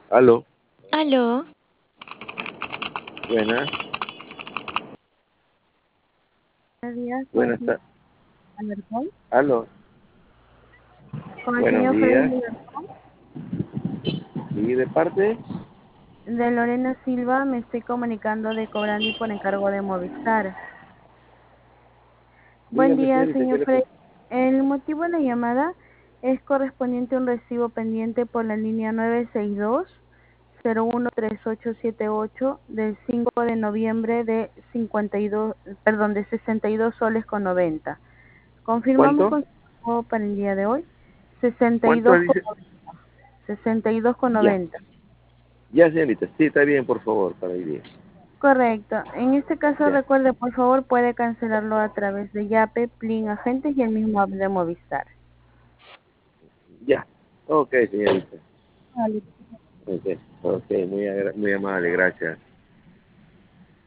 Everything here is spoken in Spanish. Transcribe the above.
Aló, Aló, buenas, Buenos días, buenas tardes. Alarcón. Aló, Con el buenos señor días. Freddy ¿Y de parte? de Lorena Silva, me estoy comunicando de Cobrandi por encargo de Movistar. Buen Dígame, día, señorita, ¿qué señor le Freddy. puedo? El motivo de la llamada es correspondiente a un recibo pendiente por la línea 962-013878 del 5 de noviembre de 52, perdón, de 62 soles con 90. Confirmamos ¿Cuánto? con su pago para el día de hoy, ¿Cuánto 62 con dice? 62 con Ya, 90. ya, señorita, sí, está bien, por favor, para el día. Correcto. En este caso, Ya, recuerde, por favor, puede cancelarlo a través de Yape, Plin Agentes y el mismo app de Movistar. ya. Ok, señorita. Vale. Ok, ok, muy amable, gracias.